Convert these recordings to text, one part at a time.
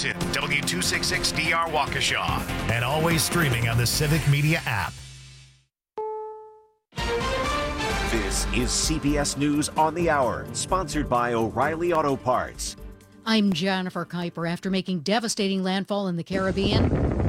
Henderson, W266DR Waukesha, and always streaming on the Civic Media app. This is CBS News on the Hour, sponsored by O'Reilly Auto Parts. I'm Jennifer Kuiper. After making devastating landfall in the Caribbean,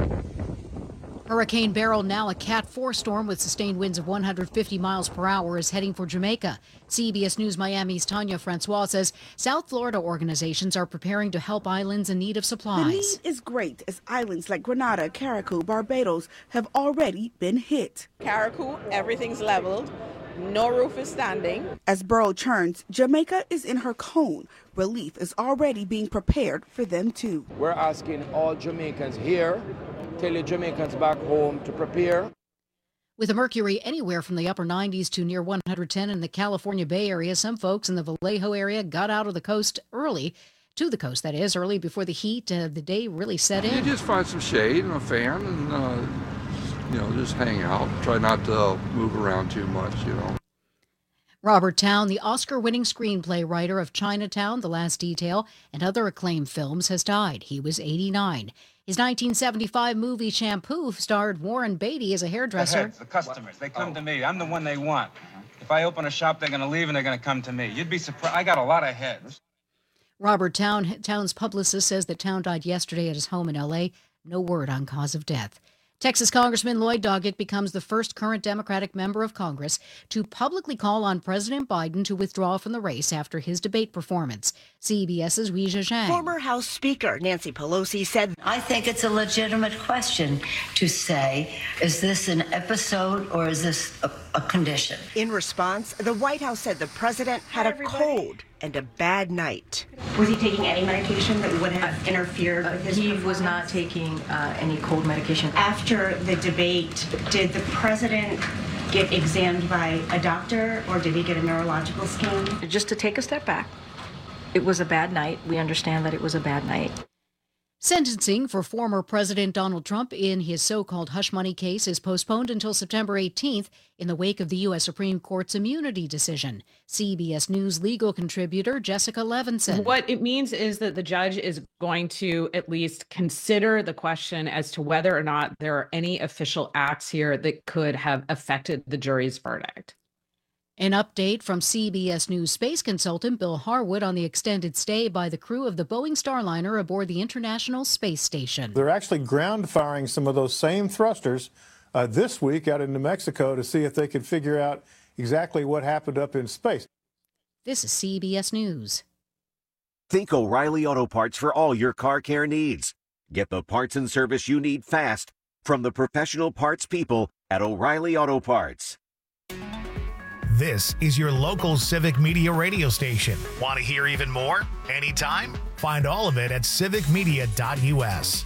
Hurricane Beryl, now a Cat 4 storm with sustained winds of 150 miles per hour, is heading for Jamaica. CBS News Miami's Tanya Francois says South Florida organizations are preparing to help islands in need of supplies. The need is great as islands like Grenada, Carriacou, Barbados have already been hit. Carriacou, everything's leveled. No roof is standing. As Beryl churns, Jamaica is in her cone. Relief is already being prepared for them too. We're asking all Jamaicans here, tell your Jamaicans back home to prepare. With a mercury anywhere from the upper 90s to near 110 in the California Bay Area, some folks in the Vallejo area got out of the coast early. To the coast, that is, early before the heat of the day really set in. You just find some shade and a fan and, just hang out. Try not to move around too much, Robert Towne, the Oscar-winning screenplay writer of Chinatown, The Last Detail, and other acclaimed films, has died. He was 89. His 1975 movie Shampoo starred Warren Beatty as a hairdresser. The heads, the customers, they come to me. I'm the one they want. If I open a shop, they're going to leave and they're going to come to me. You'd be surprised. I got a lot of heads. Robert Towne, Towne's publicist, says that Towne died yesterday at his home in L.A. No word on cause of death. Texas Congressman Lloyd Doggett becomes the first current Democratic member of Congress to publicly call on President Biden to withdraw from the race after his debate performance. CBS's Weijia Zhang. Former House Speaker Nancy Pelosi said, I think it's a legitimate question to say, is this an episode or is this a condition? In response, the White House said the president had a cold and a bad night. Was he taking any medication that would have interfered with his He was not taking any cold medication. After the debate, did the president get examined by a doctor or did he get a neurological scan? Just to take a step back, it was a bad night. We understand that it was a bad night. Sentencing for former President Donald Trump in his so-called hush money case is postponed until September 18th in the wake of the U.S. Supreme Court's immunity decision. CBS News legal contributor Jessica Levinson. What it means is that the judge is going to at least consider the question as to whether or not there are any official acts here that could have affected the jury's verdict. An update from CBS News space consultant Bill Harwood on the extended stay by the crew of the Boeing Starliner aboard the International Space Station. They're actually ground firing some of those same thrusters this week out in New Mexico to see if they can figure out exactly what happened up in space. This is CBS News. Think O'Reilly Auto Parts for all your car care needs. Get the parts and service you need fast from the professional parts people at O'Reilly Auto Parts. This is your local Civic Media radio station. Want to hear even more? Anytime? Find all of it at civicmedia.us.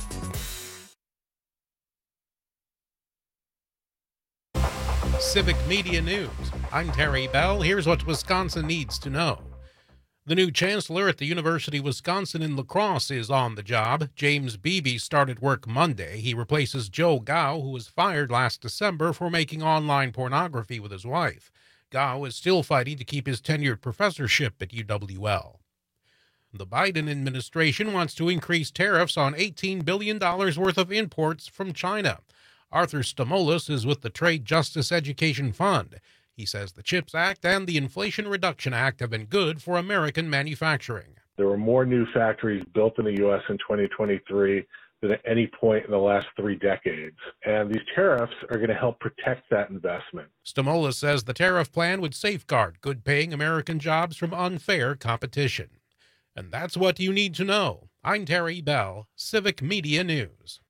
Civic Media News. I'm Terry Bell. Here's what Wisconsin needs to know. The new chancellor at the University of Wisconsin in La Crosse is on the job. James Beebe started work Monday. He replaces Joe Gao, who was fired last December for making online pornography with his wife. Gao is still fighting to keep his tenured professorship at UWL. The Biden administration wants to increase tariffs on $18 billion worth of imports from China. Arthur Stamoulis is with the Trade Justice Education Fund. He says the CHIPS Act and the Inflation Reduction Act have been good for American manufacturing. There were more new factories built in the U.S. in 2023 than at any point in the last 3 decades. And these tariffs are going to help protect that investment. Stamoulis says the tariff plan would safeguard good-paying American jobs from unfair competition. And that's what you need to know. I'm Terry Bell, Civic Media News.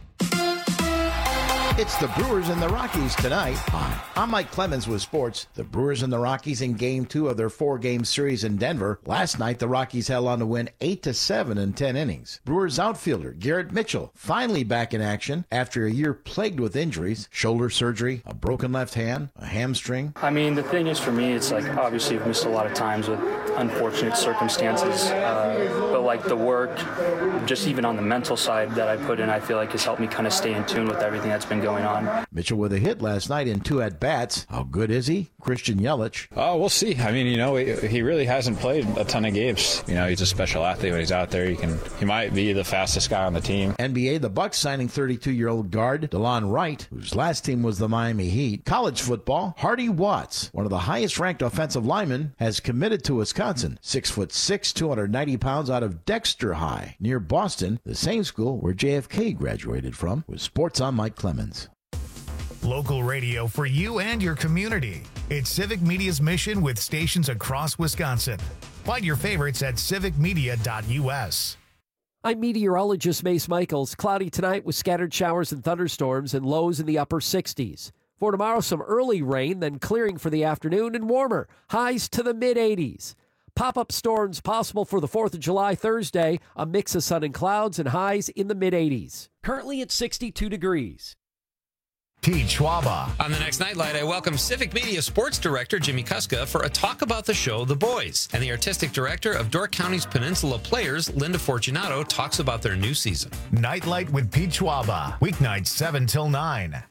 It's the Brewers and the Rockies tonight. Hi, I'm Mike Clemens with sports. The Brewers and the Rockies in Game 2 of their 4-game series in Denver. Last night, the Rockies held on to win 8-7 in 10 innings. Brewers outfielder Garrett Mitchell finally back in action after a year plagued with injuries, shoulder surgery, a broken left hand, a hamstring. I mean, the thing is for me, it's like obviously I've missed a lot of times with unfortunate circumstances, but like the work, just even on the mental side that I put in, I feel like has helped me kind of stay in tune with everything that's been going on. Mitchell with a hit last night in 2 at-bats. How good is he? Christian Yelich. Oh, we'll see. I mean, he really hasn't played a ton of games. He's a special athlete when he's out there. He might be the fastest guy on the team. NBA, the Bucks signing 32-year-old guard DeLon Wright, whose last team was the Miami Heat. College football, Hardy Watts, one of the highest-ranked offensive linemen, has committed to Wisconsin. 6'6", 290 pounds, out of Dexter High, near Boston, the same school where JFK graduated from. With sports, I'm Mike Clemens. Local radio for you and your community. It's Civic Media's mission with stations across Wisconsin. Find your favorites at civicmedia.us. I'm meteorologist Mace Michaels. Cloudy tonight with scattered showers and thunderstorms and lows in the upper 60s. For tomorrow, some early rain, then clearing for the afternoon and warmer. Highs to the mid-80s. Pop-up storms possible for the 4th of July Thursday. A mix of sun and clouds and highs in the mid-80s. Currently at 62 degrees. Pete Schwaba. On the next Nightlight, I welcome Civic Media Sports Director Jimmy Kuska for a talk about the show The Boys. And the Artistic Director of Door County's Peninsula Players, Linda Fortunato, talks about their new season. Nightlight with Pete Schwaba. Weeknights 7 till 9.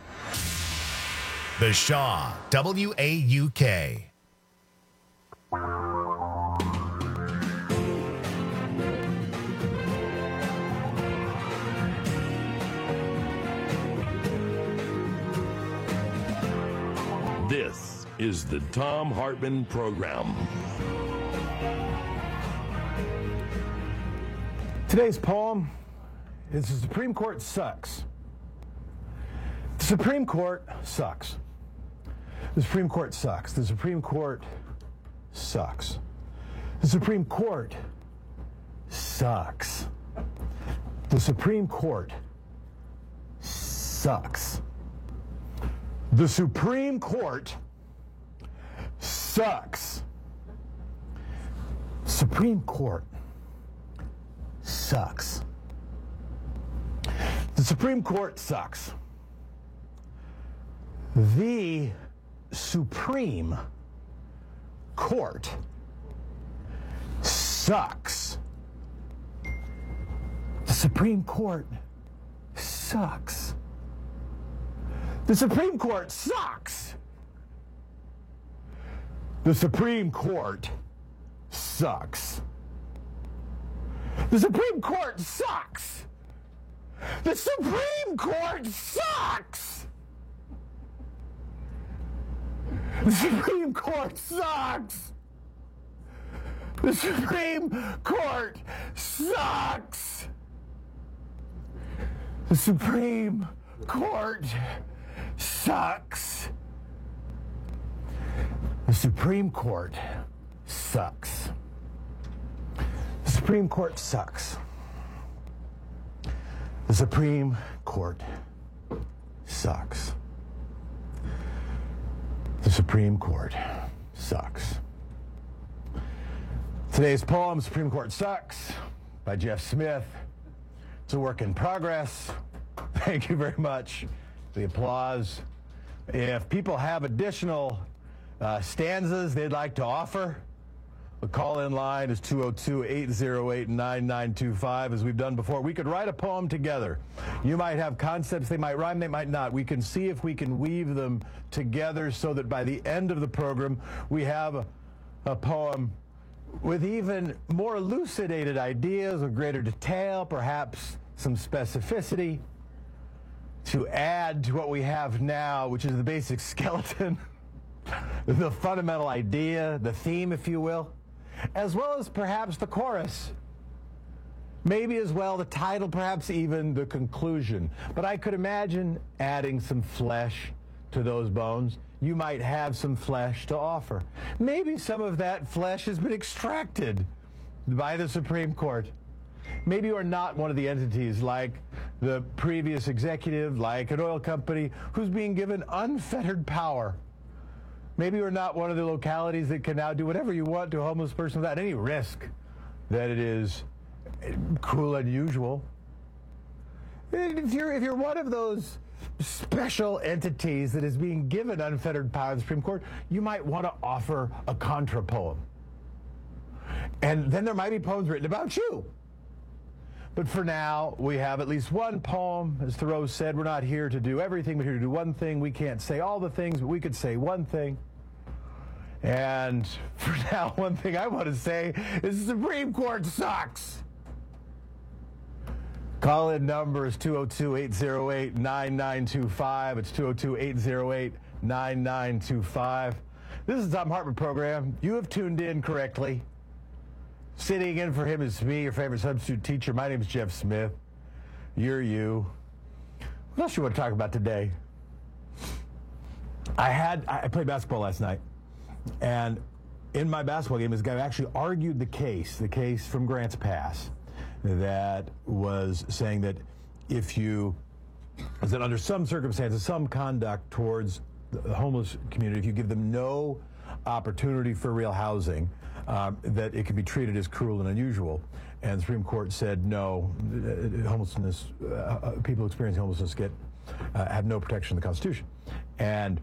The Shaw, WAUK. This is the Thom Hartmann Program. Today's poem is The Supreme Court Sucks. The Supreme Court sucks. The Supreme Court sucks. The Supreme Court sucks. The Supreme Court sucks. The Supreme Court sucks. The Supreme Court sucks. Supreme Court sucks. The Supreme Court sucks. The Supreme Court sucks. The Supreme Court sucks. The Supreme Court sucks. The Supreme Court sucks. The Supreme Court sucks. The Supreme Court sucks. The Supreme Court sucks. The Supreme Court sucks. The Supreme Court sucks. The Supreme Court sucks. The Supreme Court sucks. The Supreme Court sucks. The Supreme Court sucks. Today's poem, Supreme Court Sucks, by Jeff Smith. It's a work in progress. Thank you very much for the applause. If people have additional stanzas they'd like to offer, the call-in line is 202-808-9925, as we've done before. We could write a poem together. You might have concepts, they might rhyme, they might not. We can see if we can weave them together so that by the end of the program, we have a poem with even more elucidated ideas, with greater detail, perhaps some specificity, to add to what we have now, which is the basic skeleton, the fundamental idea, the theme, if you will, as well as perhaps the chorus. Maybe as well the title, perhaps even the conclusion. But I could imagine adding some flesh to those bones. You might have some flesh to offer. Maybe some of that flesh has been extracted by the Supreme Court. Maybe you are not one of the entities like the previous executive, like an oil company, who's being given unfettered power. Maybe you're not one of the localities that can now do whatever you want to a homeless person without any risk that it is cruel and unusual. If you're one of those special entities that is being given unfettered power in the Supreme Court, you might want to offer a contra poem. And then there might be poems written about you. But for now, we have at least one poem. As Thoreau said, we're not here to do everything, but here to do one thing. We can't say all the things, but we could say one thing. And for now, one thing I want to say is the Supreme Court sucks. Call-in number is 202-808-9925. It's 202-808-9925. This is the Thom Hartmann program. You have tuned in correctly. Sitting in for him is me, your favorite substitute teacher. My name is Jeff Smith. You're you. What else you want to talk about today? I played basketball last night, and in my basketball game, this guy actually argued the case from Grants Pass, that was saying that under some circumstances, some conduct towards the homeless community, if you give them no opportunity for real housing, that it can be treated as cruel and unusual. And the Supreme Court said no, homelessness, people experiencing homelessness have no protection in the Constitution. And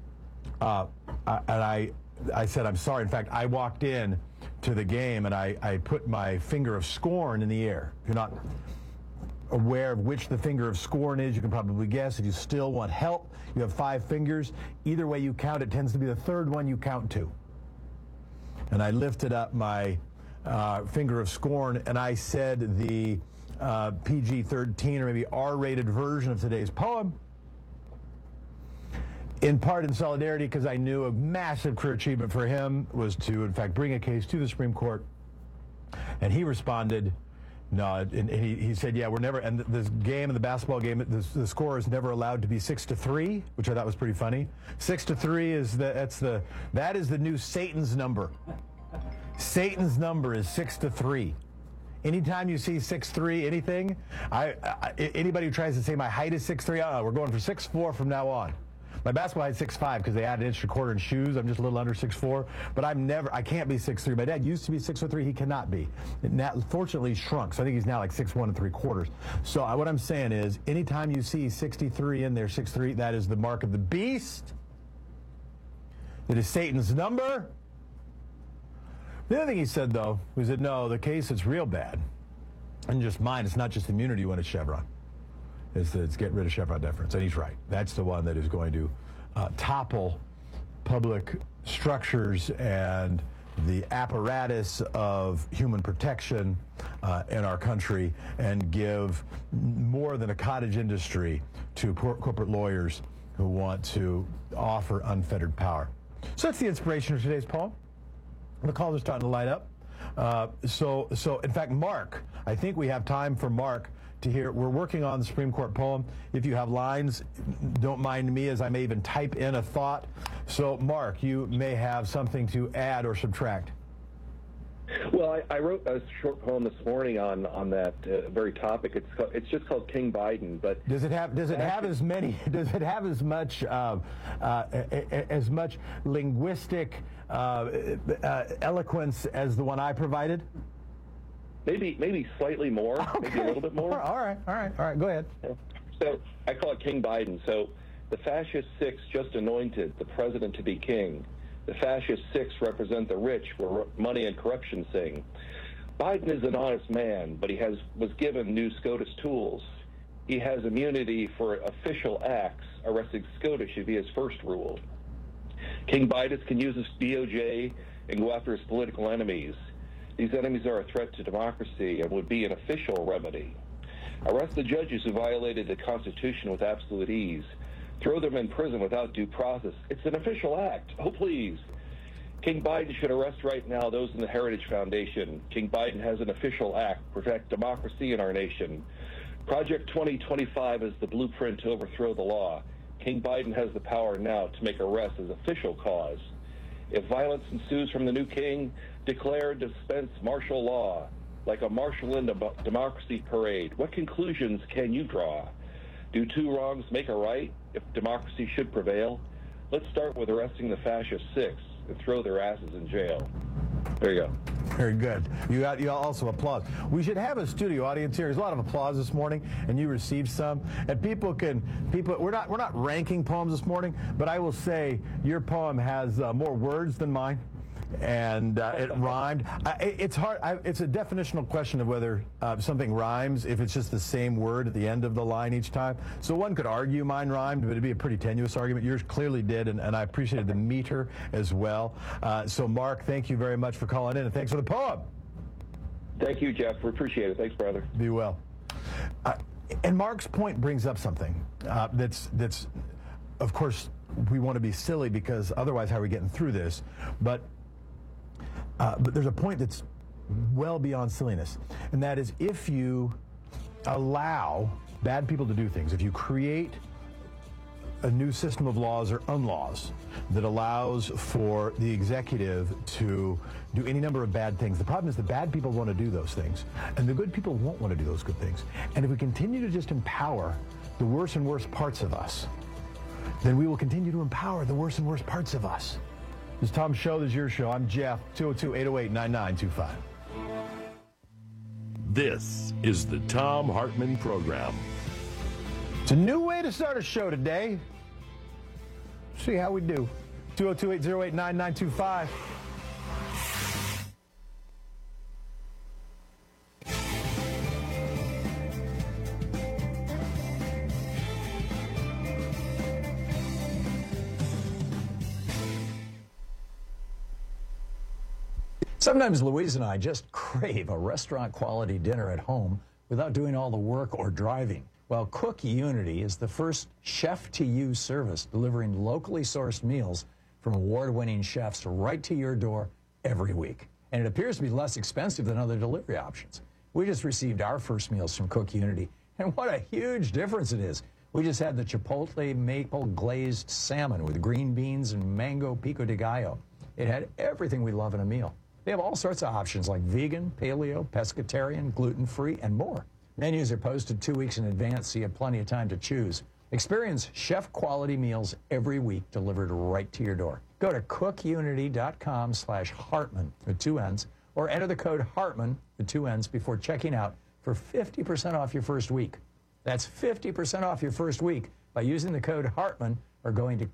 I said, I'm sorry. In fact, I walked in to the game and I put my finger of scorn in the air. If you're not aware of which the finger of scorn is, you can probably guess. If you still want help, you have 5 fingers. Either way you count, it tends to be the third one you count to. And I lifted up my finger of scorn and I said the PG-13 or maybe R-rated version of today's poem, in part in solidarity because I knew a massive career achievement for him was to, in fact, bring a case to the Supreme Court. And he responded, no, and he said, yeah, we're never, and this game, in the basketball game, the score is never allowed to be 6-3, which I thought was pretty funny. 6-3 is that is the new Satan's number. Satan's number is 6-3. Anytime you see 6'3", anything, anybody who tries to say my height is 6'3", we're going for 6'4" from now on. My basketball height is 6'5" because they added an inch and a quarter in shoes. I'm just a little under 6'4", but I can't be 6'3". My dad used to be 6'3". He cannot be. Fortunately, he shrunk, so I think he's now like 6'1 3/4". So what I'm saying is, anytime you see 63 in there, 6'3", that is the mark of the beast. It is Satan's number. The other thing he said, though, was that no, the case is real bad. And just mine, it's not just immunity when it's Chevron. It's get rid of Chevron deference. And he's right. That's the one that is going to topple public structures and the apparatus of human protection in our country and give more than a cottage industry to corporate lawyers who want to offer unfettered power. So that's the inspiration of today's poem. The calls are starting to light up. So in fact, Mark, I think we have time for Mark to hear. We're working on the Supreme Court poem. If you have lines, don't mind me as I may even type in a thought. So Mark, you may have something to add or subtract. Well, I wrote a short poem this morning on that very topic. It's just called King Biden. But does it have as much linguistic eloquence as the one I provided? Maybe slightly more, okay. Maybe a little bit more. All right. Go ahead. So I call it King Biden. So the fascist 6 just anointed the president to be king. The fascist 6 represent the rich where money and corruption sing. Biden is an honest man, but he was given new SCOTUS tools. He has immunity for official acts. Arresting SCOTUS should be his first rule. King Biden can use his DOJ and go after his political enemies. These enemies are a threat to democracy and would be an official remedy. Arrest the judges who violated the Constitution with absolute ease. Throw them in prison without due process. It's an official act. Oh, please. King Biden should arrest right now those in the Heritage Foundation. King Biden has an official act. Protect democracy in our nation. Project 2025 is the blueprint to overthrow the law. King Biden has the power now to make arrests as official cause. If violence ensues from the new king, declare and dispense martial law. Like a marshal in a democracy parade, what conclusions can you draw? Do 2 wrongs make a right if democracy should prevail? Let's start with arresting the fascist 6 and throw their asses in jail. There you go. Very good. You also applause. We should have a studio audience here. There's a lot of applause this morning, and you received some. And we're not ranking poems this morning, but I will say your poem has more words than mine. and it rhymed. It's hard. It's a definitional question of whether something rhymes if it's just the same word at the end of the line each time. So one could argue mine rhymed, but it'd be a pretty tenuous argument. Yours clearly did, and I appreciated the meter as well. So Mark, thank you very much for calling in, and thanks for the poem. Thank you, Jeff. We appreciate it. Thanks, brother. Be well. And Mark's point brings up something that's, of course, we want to be silly because otherwise how are we getting through this? But there's a point that's well beyond silliness, and that is if you allow bad people to do things, if you create a new system of laws or unlaws that allows for the executive to do any number of bad things. The problem is the bad people want to do those things, and the good people won't want to do those good things. And if we continue to just empower the worse and worse parts of us, then we will continue to empower the worse and worse parts of us. This is Tom's show. This is your show. I'm Jeff, 202-808-9925. This is the Thom Hartmann Program. It's a new way to start a show today. See how we do. 202-808-9925. Sometimes Louise and I just crave a restaurant-quality dinner at home without doing all the work or driving. Well, Cook Unity is the first chef-to-you service delivering locally sourced meals from award-winning chefs right to your door every week. And it appears to be less expensive than other delivery options. We just received our first meals from Cook Unity, and what a huge difference it is. We just had the Chipotle maple glazed salmon with green beans and mango pico de gallo. It had everything we love in a meal. They have all sorts of options like vegan, paleo, pescatarian, gluten-free, and more. Menus are posted 2 weeks in advance, so you have plenty of time to choose. Experience chef-quality meals every week delivered right to your door. Go to cookunity.com/Hartmann with 2 N's, or enter the code Hartmann with 2 N's before checking out for 50% off your first week. That's 50% off your first week by using the code Hartmann or going to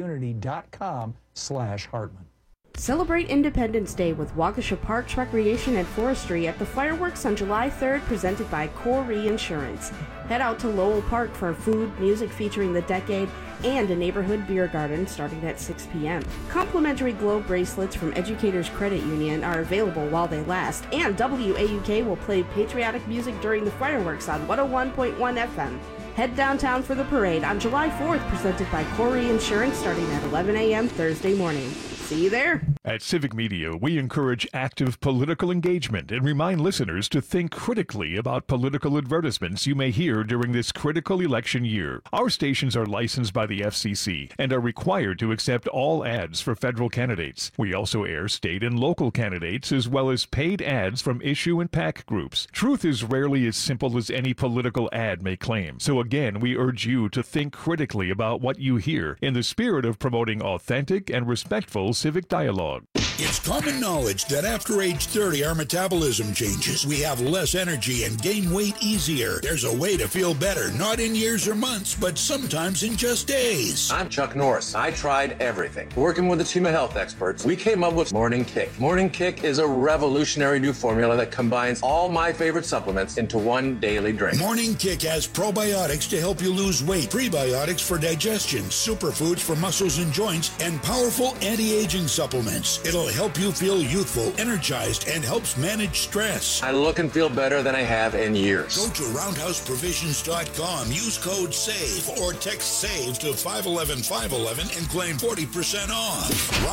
cookunity.com/Hartmann. Celebrate Independence Day with Waukesha Parks Recreation and Forestry at the fireworks on July 3rd, presented by Corey Insurance. Head out to Lowell Park for food, music featuring the decade, and a neighborhood beer garden starting at 6 p.m. Complimentary globe bracelets from Educators Credit Union are available while they last, and WAUK will play patriotic music during the fireworks on 101.1 FM. Head downtown for the parade on July 4th, presented by Corey Insurance, starting at 11 a.m. Thursday morning. See you there. At Civic Media, we encourage active political engagement and remind listeners to think critically about political advertisements you may hear during this critical election year. Our stations are licensed by the FCC and are required to accept all ads for federal candidates. We also air state and local candidates as well as paid ads from issue and PAC groups. Truth is rarely as simple as any political ad may claim. So again, we urge you to think critically about what you hear in the spirit of promoting authentic and respectful civic dialogue. It's common knowledge that after age 30, our metabolism changes. We have less energy and gain weight easier. There's a way to feel better, not in years or months, but sometimes in just days. I'm Chuck Norris. I tried everything. Working with a team of health experts, we came up with Morning Kick. Morning Kick is a revolutionary new formula that combines all my favorite supplements into one daily drink. Morning Kick has probiotics to help you lose weight, prebiotics for digestion, superfoods for muscles and joints, and powerful anti-aging supplements. It'll help you feel youthful, energized, and helps manage stress. I look and feel better than I have in years. Go to roundhouseprovisions.com, use code SAVE, or text SAVE to 511-511 and claim 40% off.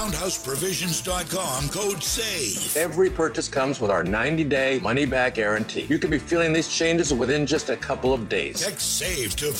Roundhouseprovisions.com, code SAVE. Every purchase comes with our 90-day money-back guarantee. You could be feeling these changes within just a couple of days. Text SAVE to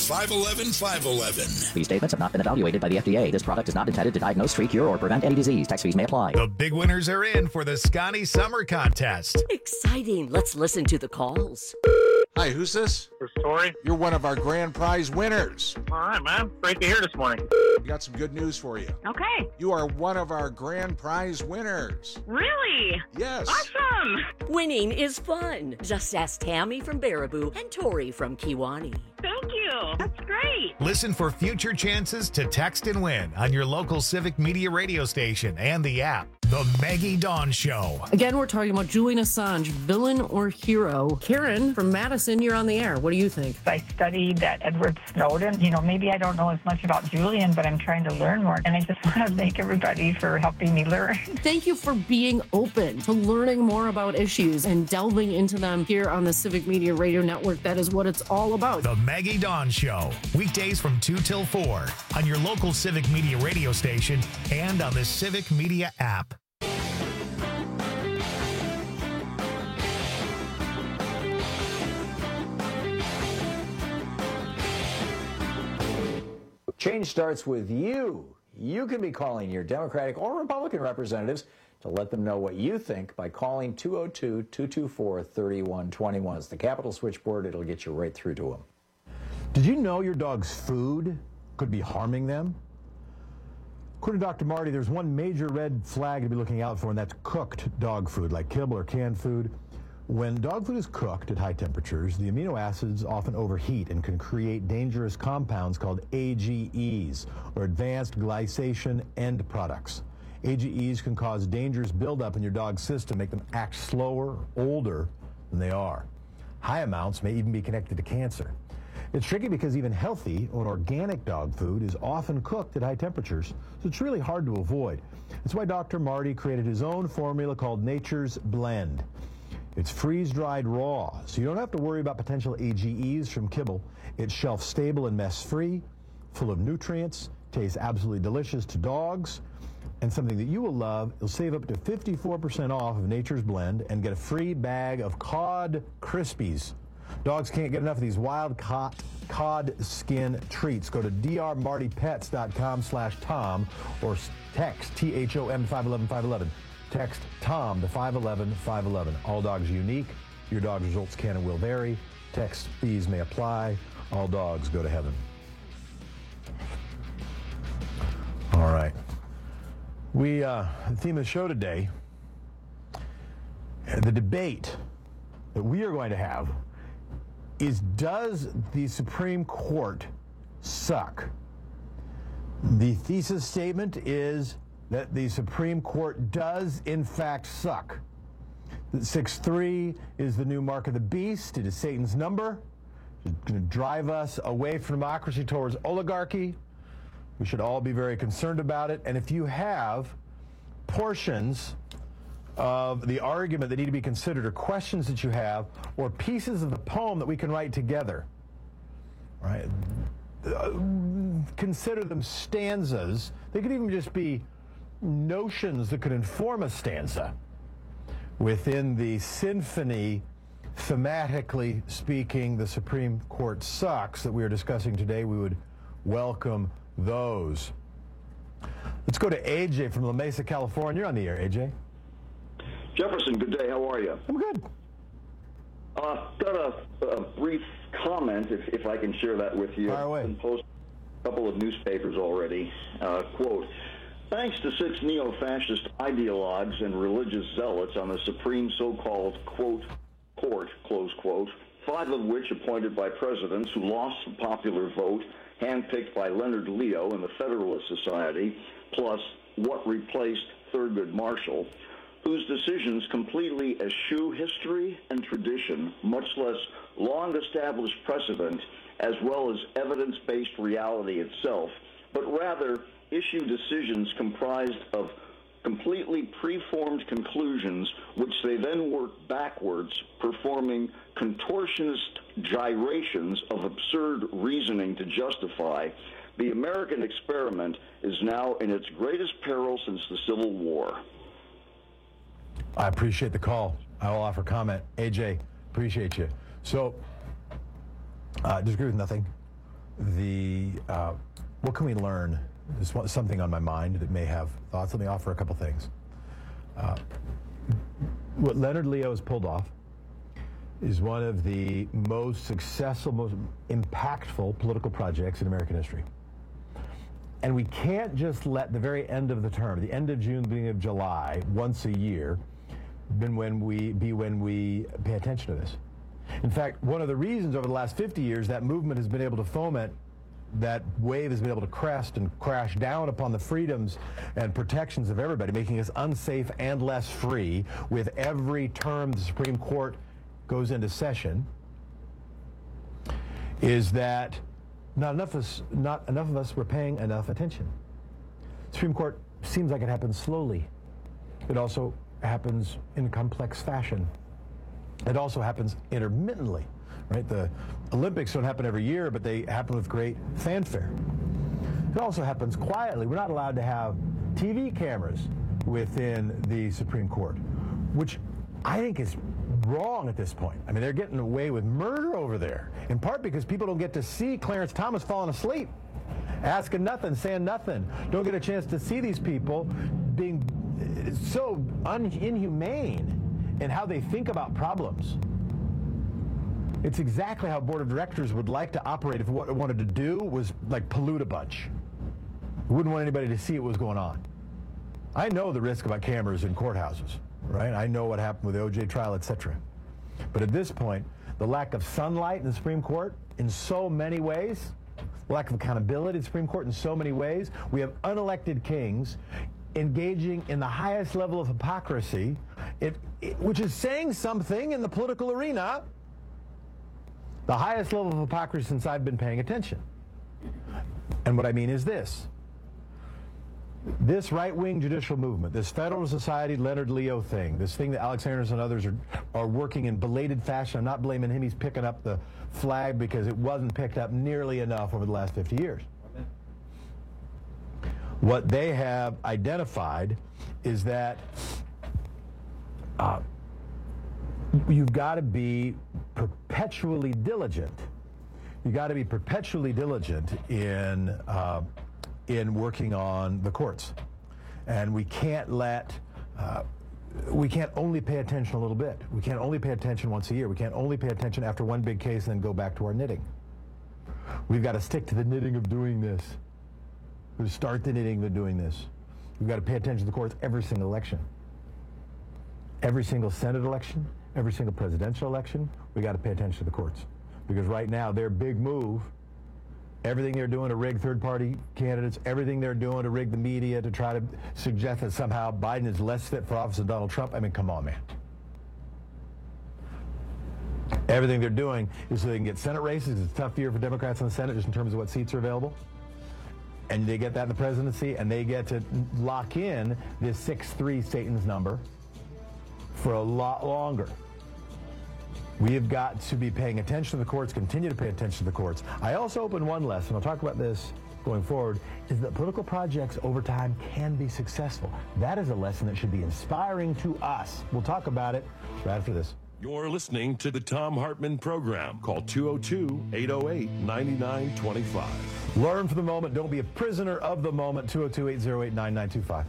511-511. These statements have not been evaluated by the FDA. This product is not intended to diagnose, treat, cure, or prevent any disease. Tax fees may apply. The big winners are in for the Scotty Summer Contest. Exciting. Let's listen to the calls. Hi, who's this? This is Tori. You're one of our grand prize winners. All right, man. Great to hear this morning. We got some good news for you. Okay. You are one of our grand prize winners. Really? Yes. Awesome. Winning is fun. Just ask Tammy from Baraboo and Tori from Kiwani. Thank you. That's great. Listen for future chances to text and win on your local Civic Media radio station and the app. The Maggie Dawn Show. Again, we're talking about Julian Assange, villain or hero. Karen from Madison, you're on the air. What do you think? I studied that Edward Snowden. Maybe I don't know as much about Julian, but I'm trying to learn more. And I just want to thank everybody for helping me learn. Thank you for being open to learning more about issues and delving into them here on the Civic Media Radio Network. That is what it's all about. The Maggie Dawn Show. Weekdays from 2 till 4 on your local Civic Media radio station and on the Civic Media app. Change starts with you. You can be calling your Democratic or Republican representatives to let them know what you think by calling 202-224-3121. It's the Capitol switchboard. It'll get you right through to them. Did you know your dog's food could be harming them? According to Dr. Marty, there's one major red flag to be looking out for, and that's cooked dog food, like kibble or canned food. When dog food is cooked at high temperatures, the amino acids often overheat and can create dangerous compounds called AGEs, or advanced glycation end products. AGEs can cause dangerous buildup in your dog's system, make them act slower, older than they are. High amounts may even be connected to cancer. It's tricky because even healthy or organic dog food is often cooked at high temperatures, so it's really hard to avoid. That's why Dr. Marty created his own formula called Nature's Blend. It's freeze-dried raw, so you don't have to worry about potential AGEs from kibble. It's shelf-stable and mess-free, full of nutrients, tastes absolutely delicious to dogs, and something that you will love. You'll save up to 54% off of Nature's Blend and get a free bag of cod Crispies. Dogs can't get enough of these wild cod skin treats. Go to drmartypets.com/Tom or text THOM 511-511. Text Tom to 511-511. All dogs are unique. Your dog's results can and will vary. Text fees may apply. All dogs go to heaven. All right. The theme of the show today, the debate that we are going to have is, does the Supreme Court suck? The thesis statement is that the Supreme Court does, in fact, suck. 6'3" is the new mark of the beast. It is Satan's number. It's going to drive us away from democracy towards oligarchy. We should all be very concerned about it. And if you have portions of the argument that need to be considered, or questions that you have, or pieces of the poem that we can write together, right? Consider them stanzas. They could even just be notions that could inform a stanza within the symphony, thematically speaking, the Supreme Court sucks, that we are discussing today. We would welcome those. Let's go to AJ from La Mesa, California. You're on the air, AJ. Jefferson, good day. How are you? I'm good. Got a brief comment, if I can share that with you. Fire away. I've been posting a couple of newspapers already. Quote, thanks to 6 neo-fascist ideologues and religious zealots on the Supreme so-called, quote, court, close quote, 5 of which appointed by presidents who lost the popular vote, handpicked by Leonard Leo and the Federalist Society, plus what replaced Thurgood Marshall, whose decisions completely eschew history and tradition, much less long-established precedent, as well as evidence-based reality itself, but rather issue decisions comprised of completely preformed conclusions, which they then work backwards, performing contortionist gyrations of absurd reasoning to justify. The American experiment is now in its greatest peril since the Civil War. I appreciate the call. I will offer comment. AJ, appreciate you. So, disagree with nothing. What can we learn? There's something on my mind that may have thoughts. Let me offer a couple things. What Leonard Leo has pulled off is one of the most successful, most impactful political projects in American history. And we can't just let the very end of the term, the end of June, beginning of July, once a year, be when we pay attention to this. In fact, one of the reasons over the last 50 years that movement has been able to foment that wave has been able to crest and crash down upon the freedoms and protections of everybody, making us unsafe and less free with every term the Supreme Court goes into session, is that not enough of us were paying enough attention. The Supreme Court seems like it happens slowly. It also happens in complex fashion. It also happens intermittently, right? The Olympics don't happen every year, but they happen with great fanfare. It also happens quietly. We're not allowed to have TV cameras within the Supreme Court, which I think is wrong at this point. I mean, they're getting away with murder over there, in part because people don't get to see Clarence Thomas falling asleep, asking nothing, saying nothing. Don't get a chance to see these people being so inhumane in how they think about problems. It's exactly how a board of directors would like to operate if what it wanted to do was like pollute a bunch. Wouldn't want anybody to see what was going on. I know the risk about cameras in courthouses, right? I know what happened with the OJ trial, etc. But at this point, the lack of sunlight in the Supreme Court in so many ways, the lack of accountability in the Supreme Court in so many ways, we have unelected kings engaging in the highest level of hypocrisy, which is saying something in the political arena, the highest level of hypocrisy since I've been paying attention. And what I mean is this right-wing judicial movement, this Federalist Society, Leonard Leo thing, this thing that Alex Aarons and others are working in belated fashion. I'm not blaming him. He's picking up the flag because it wasn't picked up nearly enough over the last 50 years. What they have identified is that you've got to be perpetually diligent. You've got to be perpetually diligent in working on the courts. And we can't only pay attention a little bit. We can't only pay attention once a year. We can't only pay attention after one big case and then go back to our knitting. We've got to stick to the knitting of doing this. We start the knitting of doing this. We've got to pay attention to the courts every single election. Every single Senate election, every single presidential election, we got to pay attention to the courts. Because right now, their big move, everything they're doing to rig third-party candidates, everything they're doing to rig the media to try to suggest that somehow Biden is less fit for office than Donald Trump. I mean, come on, man. Everything they're doing is so they can get Senate races. It's a tough year for Democrats in the Senate just in terms of what seats are available. And they get that in the presidency, and they get to lock in this 6-3 Satan's number for a lot longer. We have got to be paying attention to the courts, continue to pay attention to the courts. I also opened one lesson, I'll talk about this going forward, is that political projects over time can be successful. That is a lesson that should be inspiring to us. We'll talk about it right after this. You're listening to the Thom Hartmann Program. Call 202-808-9925. Learn from the moment. Don't be a prisoner of the moment. 202-808-9925.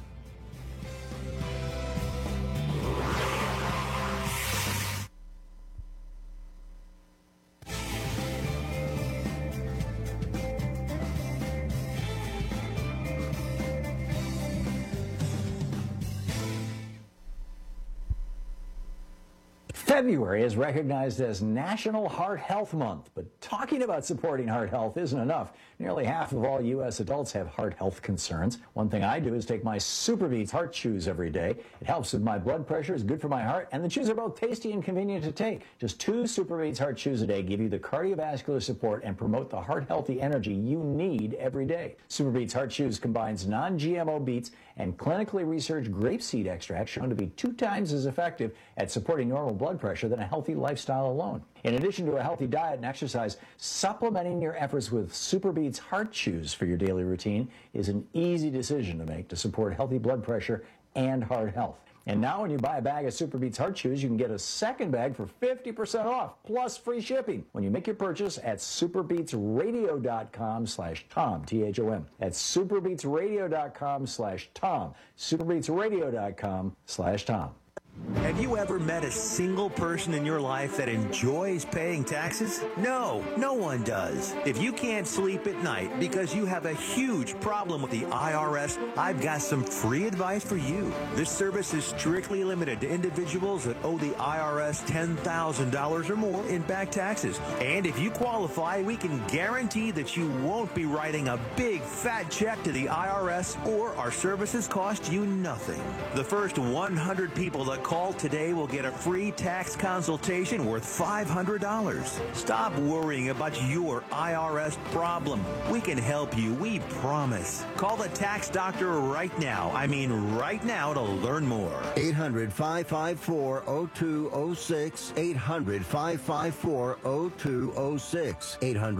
February is recognized as National Heart Health Month, but talking about supporting heart health isn't enough. Nearly half of all U.S. adults have heart health concerns. One thing I do is take my SuperBeets heart chews every day. It helps with my blood pressure, is good for my heart, and the chews are both tasty and convenient to take. Just 2 SuperBeets heart chews a day give you the cardiovascular support and promote the heart-healthy energy you need every day. SuperBeets heart chews combines non-GMO beets and clinically researched grapeseed extract shown to be 2 times as effective at supporting normal blood pressure than a healthy lifestyle alone. In addition to a healthy diet and exercise, supplementing your efforts with SuperBeets heart chews for your daily routine is an easy decision to make to support healthy blood pressure and heart health. And now when you buy a bag of SuperBeets heart chews, you can get a second bag for 50% off, plus free shipping when you make your purchase at superbeetsradio.com/Tom, T-H-O-M. That's superbeetsradio.com/Tom, superbeetsradio.com/Tom. Have you ever met a single person in your life that enjoys paying taxes? No, no one does. If you can't sleep at night because you have a huge problem with the IRS, I've got some free advice for you. This service is strictly limited to individuals that owe the IRS $10,000 or more in back taxes. And if you qualify, we can guarantee that you won't be writing a big fat check to the IRS, or our services cost you nothing. The first 100 people that call today will get a free tax consultation worth $500. Stop worrying about your IRS problem. We can help you, we promise. Call the tax doctor right now. I mean right now, to learn more. 800-554-0206. 800-554-0206.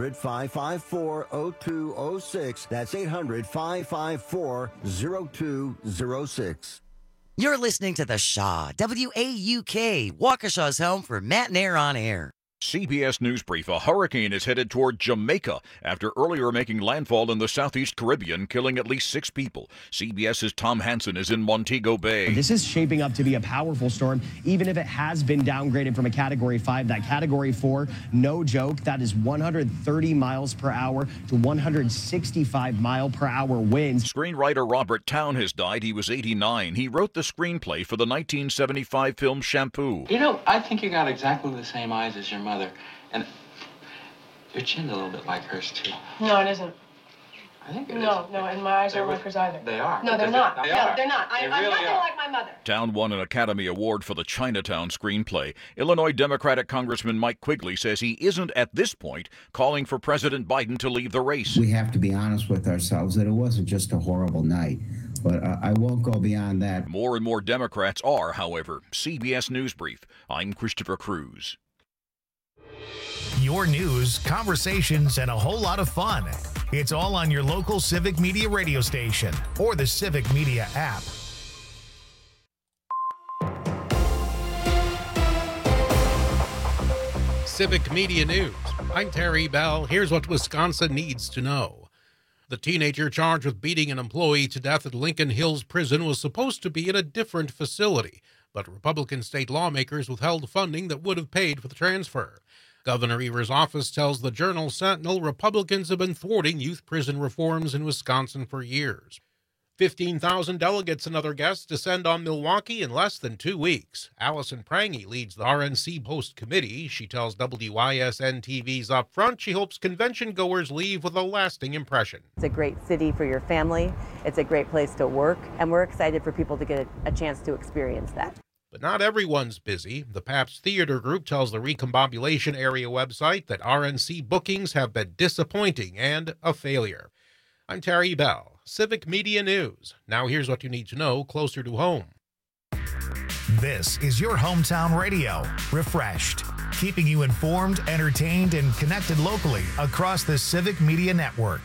800-554-0206. That's 800-554-0206. You're listening to The Shaw, WAUK, Waukesha's home for Matt and Air on Air. CBS News Brief. A hurricane is headed toward Jamaica after earlier making landfall in the southeast Caribbean, killing at least 6 people. CBS's Tom Hansen is in Montego Bay. This is shaping up to be a powerful storm, even if it has been downgraded from a Category 5. That Category 4, no joke, that is 130 miles per hour to 165 mile per hour winds. Screenwriter Robert Towne has died. He was 89. He wrote the screenplay for the 1975 film Shampoo. You know, I think you got exactly the same eyes as your mother. And your chin's a little bit like hers, too. No, it isn't. I think it is. No, and my eyes aren't like hers either. They are. No, they're not. They are. No, they're not. I'm really nothing are. like my mother. Towne won an Academy Award for the Chinatown screenplay. Illinois Democratic Congressman Mike Quigley says he isn't at this point calling for President Biden to leave the race. We have to be honest with ourselves that it wasn't just a horrible night. But I won't go beyond that. More and more Democrats are, however. CBS News Brief. I'm Christopher Cruz. Your news, conversations, and a whole lot of fun. It's all on your local Civic Media radio station or the Civic Media app. Civic Media News. I'm Terry Bell. Here's what Wisconsin needs to know. The teenager charged with beating an employee to death at Lincoln Hills Prison was supposed to be at a different facility, but Republican state lawmakers withheld funding that would have paid for the transfer. Governor Evers' office tells the Journal-Sentinel Republicans have been thwarting youth prison reforms in Wisconsin for years. 15,000 delegates and other guests descend on Milwaukee in less than 2 weeks. Allison Prangy leads the RNC Post Committee. She tells WISN-TV's Upfront she hopes convention-goers leave with a lasting impression. It's a great city for your family. It's a great place to work, and we're excited for people to get a chance to experience that. But not everyone's busy. The Pabst Theater Group tells the Recombobulation Area website that RNC bookings have been disappointing and a failure. I'm Terry Bell, Civic Media News. Now here's what you need to know closer to home. This is your hometown radio, refreshed, keeping you informed, entertained, and connected locally across the Civic Media Network.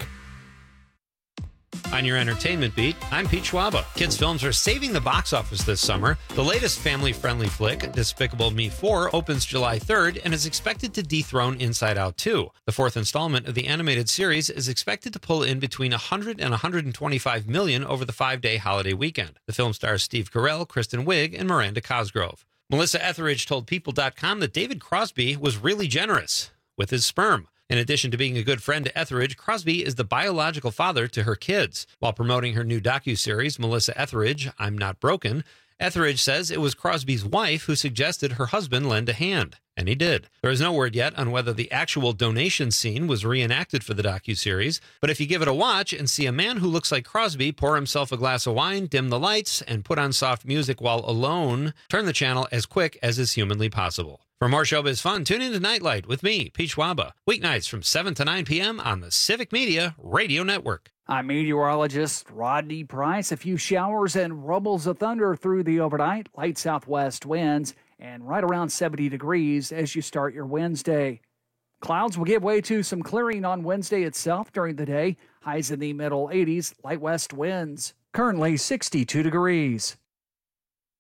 On your entertainment beat, I'm Pete Schwaba. Kids' films are saving the box office this summer. The latest family-friendly flick, Despicable Me 4, opens July 3rd and is expected to dethrone Inside Out 2. The 4th installment of the animated series is expected to pull in between $100 and $125 million over the 5-day holiday weekend. The film stars Steve Carell, Kristen Wiig, and Miranda Cosgrove. Melissa Etheridge told People.com that David Crosby was really generous with his sperm. In addition to being a good friend to Etheridge, Crosby is the biological father to her kids. While promoting her new docuseries, Melissa Etheridge, I'm Not Broken, Etheridge says it was Crosby's wife who suggested her husband lend a hand. And he did. There is no word yet on whether the actual donation scene was reenacted for the docuseries, but if you give it a watch and see a man who looks like Crosby pour himself a glass of wine, dim the lights, and put on soft music while alone, turn the channel as quick as is humanly possible. For more showbiz fun, tune in to Nightlight with me, Pete Schwaba, weeknights from 7 to 9 p.m. on the Civic Media Radio Network. I'm meteorologist Rodney Price. A few showers and rumbles of thunder through the overnight, light southwest winds, and right around 70 degrees as you start your Wednesday. Clouds will give way to some clearing on Wednesday itself during the day. Highs in the middle 80s, light west winds. Currently 62 degrees.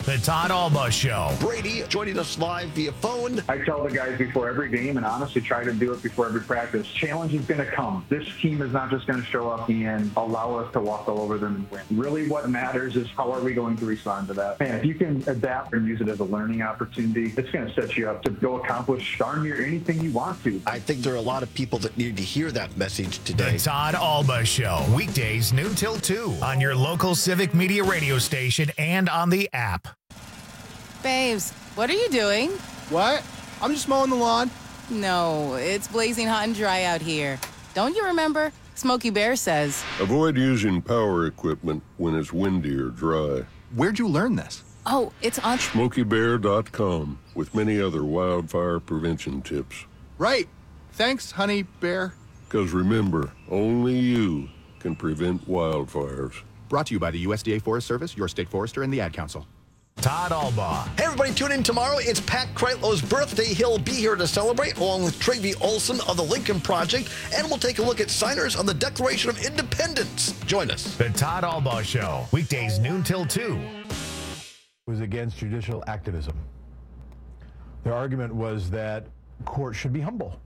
The Todd Alba Show. Brady joining us live via phone. I tell the guys before every game, and honestly try to do it before every practice, challenge is going to come. This team is not just going to show up and allow us to walk all over them and win. Really what matters is how are we going to respond to that. And if you can adapt and use it as a learning opportunity, it's going to set you up to go accomplish darn near anything you want to. I think there are a lot of people that need to hear that message today. The Todd Alba Show. Weekdays noon till 2 on your local Civic Media radio station and on the app. Babes, what are you doing? What? I'm just mowing the lawn. No, it's blazing hot and dry out here. Don't you remember? Smokey Bear says. Avoid using power equipment when it's windy or dry. Where'd you learn this? Oh, it's on SmokeyBear.com with many other wildfire prevention tips. Right. Thanks, honey bear. Because remember, only you can prevent wildfires. Brought to you by the USDA Forest Service, your state forester, and the Ad Council. Todd Alba. Hey, everybody, tune in tomorrow. It's Pat Kreitlow's birthday. He'll be here to celebrate, along with Travie Olson of the Lincoln Project, and we'll take a look at signers on the Declaration of Independence. Join us. The Todd Alba Show. Weekdays noon till 2. Was against judicial activism. Their argument was that courts should be humble,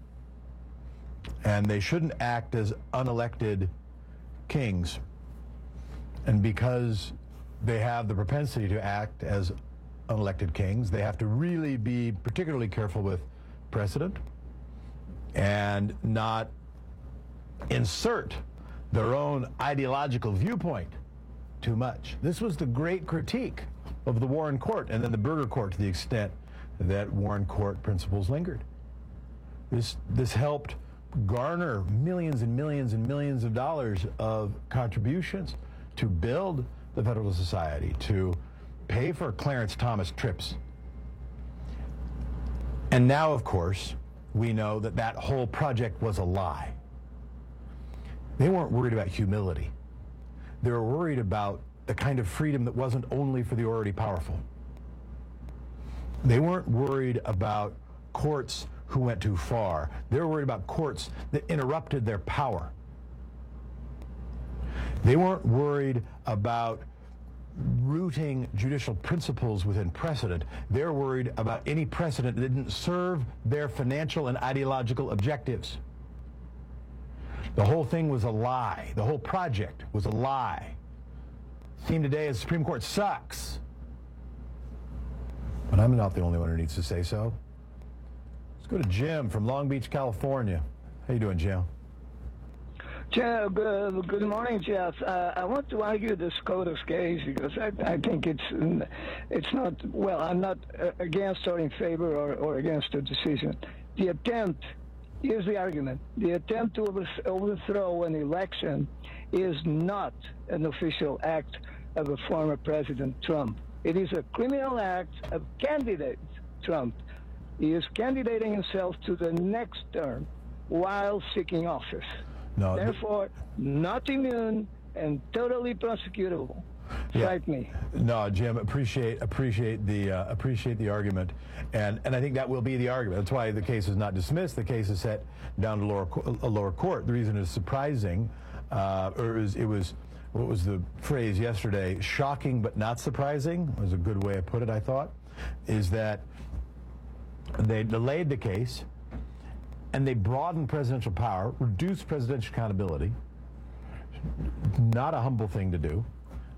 and they shouldn't act as unelected kings. And because they have the propensity to act as unelected kings, they have to really be particularly careful with precedent and not insert their own ideological viewpoint too much. This was the great critique of the Warren Court and then the Burger Court, to the extent that Warren Court principles lingered. This helped garner millions and millions and millions of dollars of contributions to build the Federalist Society, to pay for Clarence Thomas trips. And now, of course, we know that that whole project was a lie. They weren't worried about humility. They were worried about the kind of freedom that wasn't only for the already powerful. They weren't worried about courts who went too far. They were worried about courts that interrupted their power. They weren't worried about rooting judicial principles within precedent. They're worried about any precedent that didn't serve their financial and ideological objectives. The whole thing was a lie. The whole project was a lie. Theme today is Supreme Court sucks. But I'm not the only one who needs to say so. Let's go to Jim from Long Beach, California. How you doing, Jim? Jeff, good morning, Jeff. I want to argue the SCOTUS case because I think it's not, well, I'm not against or in favor or against the decision. The attempt, here's the argument, the attempt to overthrow an election is not an official act of a former President Trump. It is a criminal act of candidate Trump. He is candidating himself to the next term while seeking office. No, therefore, not immune and totally prosecutable. Cite me. No, Jim, appreciate the argument, and I think that will be the argument. That's why the case is not dismissed. The case is set down to a lower court. The reason it's surprising, it was what was the phrase yesterday? Shocking but not surprising was a good way of put it. I thought is that they delayed the case. And they broadened presidential power, reduced presidential accountability. Not a humble thing to do.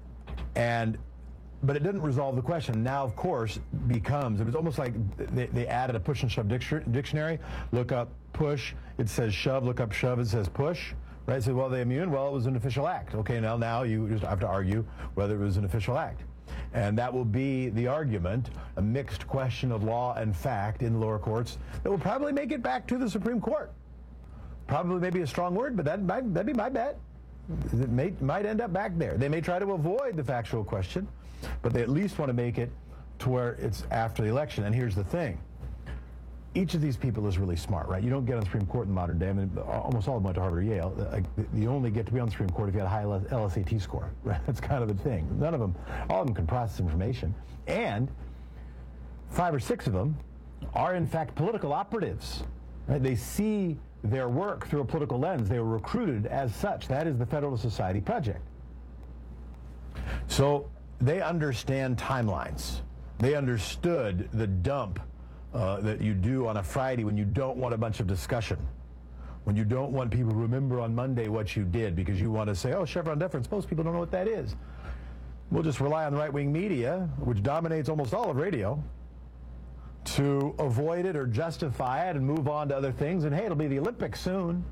But it didn't resolve the question. Now, of course, it was almost like they added a push and shove dictionary. Look up push, it says shove. Look up shove, it says push. Right? So, well, they immune? Well, it was an official act. Okay, now you just have to argue whether it was an official act. And that will be the argument, a mixed question of law and fact in the lower courts that will probably make it back to the Supreme Court. Probably maybe a strong word, but that'd be my bet. It might end up back there. They may try to avoid the factual question, but they at least want to make it to where it's after the election. And here's the thing. Each of these people is really smart, right? You don't get on the Supreme Court in the modern day. I mean, almost all of them went to Harvard or Yale. You only get to be on the Supreme Court if you had a high LSAT score, right? That's kind of the thing. All of them can process information. And 5 or 6 of them are, in fact, political operatives, right? They see their work through a political lens. They were recruited as such. That is the Federalist Society project. So they understand timelines. They understood the dump that you do on a Friday when you don't want a bunch of discussion, when you don't want people to remember on Monday what you did because you want to say, oh, Chevron deference, most people don't know what that is. We'll just rely on the right-wing media, which dominates almost all of radio, to avoid it or justify it and move on to other things. And hey, it'll be the Olympics soon.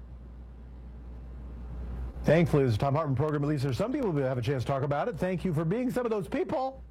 Thankfully, this Tom Hartman program, at least there's some people who have a chance to talk about it. Thank you for being some of those people.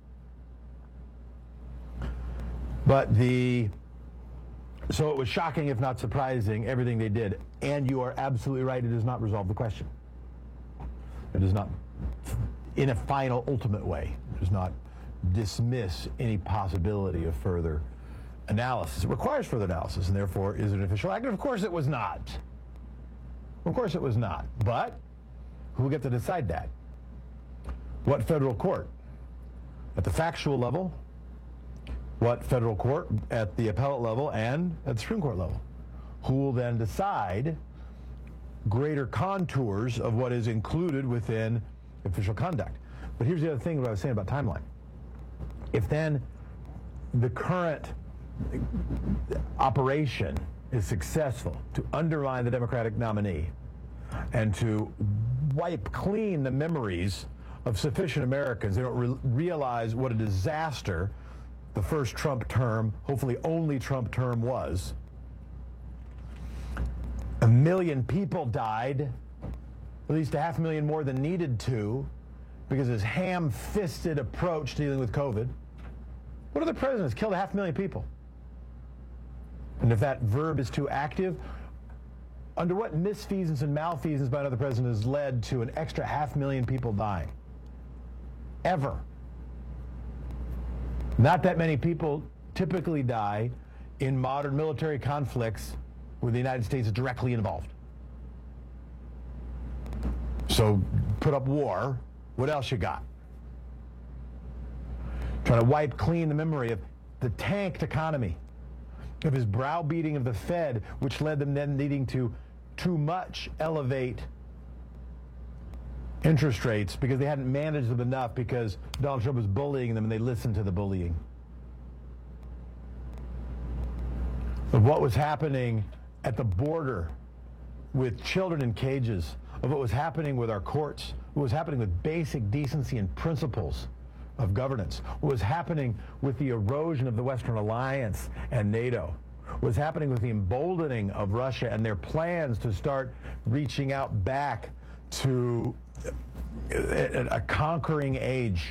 But so it was shocking, if not surprising, everything they did. And you are absolutely right, it does not resolve the question. It does not, in a final, ultimate way, it does not dismiss any possibility of further analysis. It requires further analysis, and therefore is it an official act? And of course it was not. Of course it was not. But who will get to decide that? What federal court? At the factual level? What federal court at the appellate level and at the Supreme Court level? Who will then decide greater contours of what is included within official conduct? But here's the other thing what I was saying about timeline. If then the current operation is successful to undermine the Democratic nominee and to wipe clean the memories of sufficient Americans, they don't realize what a disaster the first Trump term, hopefully only Trump term, was. 1 million people died, at least 500,000 more than needed to, because of his ham-fisted approach to dealing with COVID. What other presidents killed 500,000 people? And if that verb is too active, under what misfeasance and malfeasance by another president has led to an extra 500,000 people dying? Ever. Not that many people typically die in modern military conflicts where the United States is directly involved. So put up war. What else you got? Trying to wipe clean the memory of the tanked economy, of his browbeating of the Fed, which led them then needing to too much elevate interest rates because they hadn't managed them enough because Donald Trump was bullying them and they listened to the bullying. Of what was happening at the border with children in cages, of what was happening with our courts, what was happening with basic decency and principles of governance, what was happening with the erosion of the Western Alliance and NATO, what was happening with the emboldening of Russia and their plans to start reaching out back to a conquering age,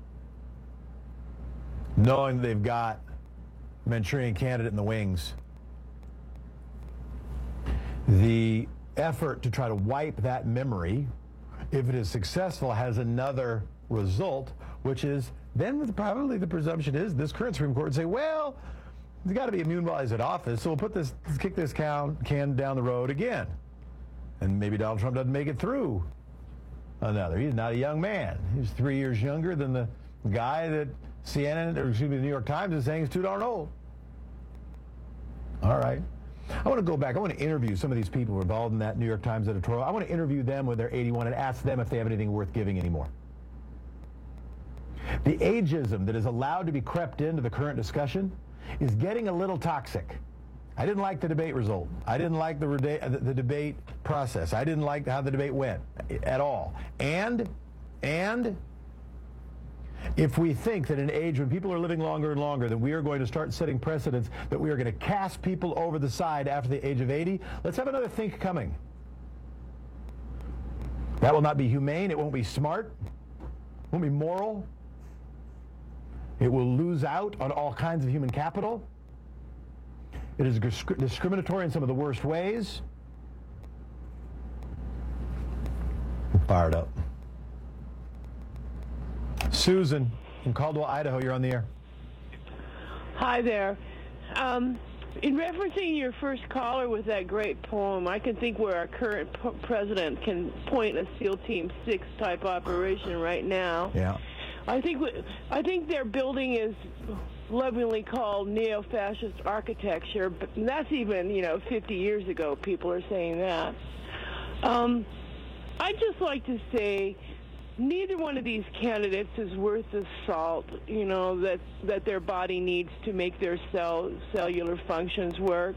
knowing they've got the Manchurian Candidate in the wings. The effort to try to wipe that memory, if it is successful, has another result, which is then probably the presumption is this current Supreme Court would say, well, he's got to be immune while he's at office, so we'll kick this can down the road again. And maybe Donald Trump doesn't make it through another. He's not a young man. He's 3 years younger than the guy that CNN, or excuse me, the New York Times is saying is too darn old. All right. I want to go back. I want to interview some of these people who are involved in that New York Times editorial. I want to interview them when they're 81 and ask them if they have anything worth giving anymore. The ageism that is allowed to be crept into the current discussion is getting a little toxic. I didn't like the debate result. I didn't like the debate process. I didn't like how the debate went at all. And if we think that in an age when people are living longer and longer, that we are going to start setting precedents, that we are going to cast people over the side after the age of 80, let's have another think coming. That will not be humane. It won't be smart. It won't be moral. It will lose out on all kinds of human capital. It is discriminatory in some of the worst ways. I'm fired up. Susan from Caldwell, Idaho, you're on the air. Hi there. In referencing your first caller with that great poem, I can think where our current president can point a SEAL Team 6 type operation right now. Yeah. I think their building is lovingly called neo-fascist architecture, but that's even, 50 years ago people are saying that. I'd just like to say neither one of these candidates is worth the salt, that their body needs to make their cellular functions work.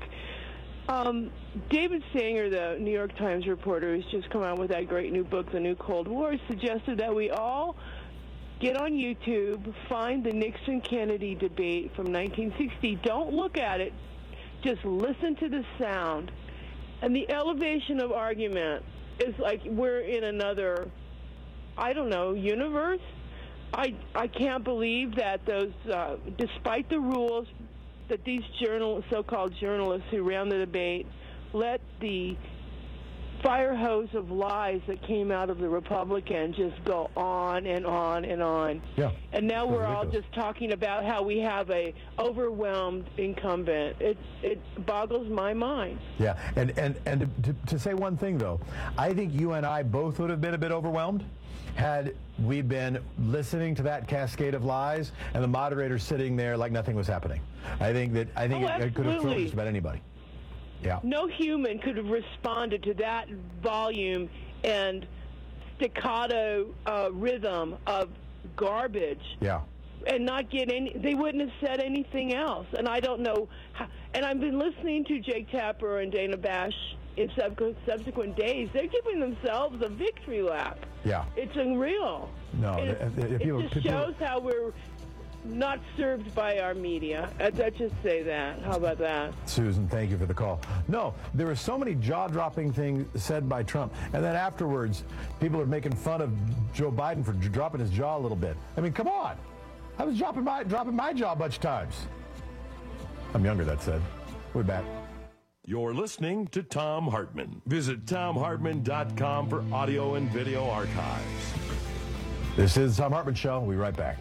David Sanger, the New York Times reporter who's just come out with that great new book, The New Cold War, suggested that we all get on YouTube, find the Nixon-Kennedy debate from 1960. Don't look at it. Just listen to the sound. And the elevation of argument is like we're in another, universe. I can't believe that those, despite the rules, that these so-called journalists who ran the debate let the fire hose of lies that came out of the Republican just go on and on and on. Yeah. And now we're all just talking about how we have a overwhelmed incumbent. It boggles my mind. Yeah, and to say one thing, though, I think you and I both would have been a bit overwhelmed had we been listening to that cascade of lies and the moderator sitting there like nothing was happening. I think it could have thrown just about anybody. Yeah. No human could have responded to that volume and staccato rhythm of garbage. Yeah. And not get they wouldn't have said anything else. And I don't know how, and I've been listening to Jake Tapper and Dana Bash in subsequent days. They're giving themselves a victory lap. Yeah. It's unreal. No. It just shows how we're not served by our media. I'd just say that. How about that? Susan, thank you for the call. No, there were so many jaw-dropping things said by Trump, and then afterwards, people are making fun of Joe Biden for dropping his jaw a little bit. I mean, come on. I was dropping my jaw a bunch of times. I'm younger, that said. We're back. You're listening to Thom Hartmann. Visit ThomHartmann.com for audio and video archives. This is the Thom Hartmann Show. We'll be right back.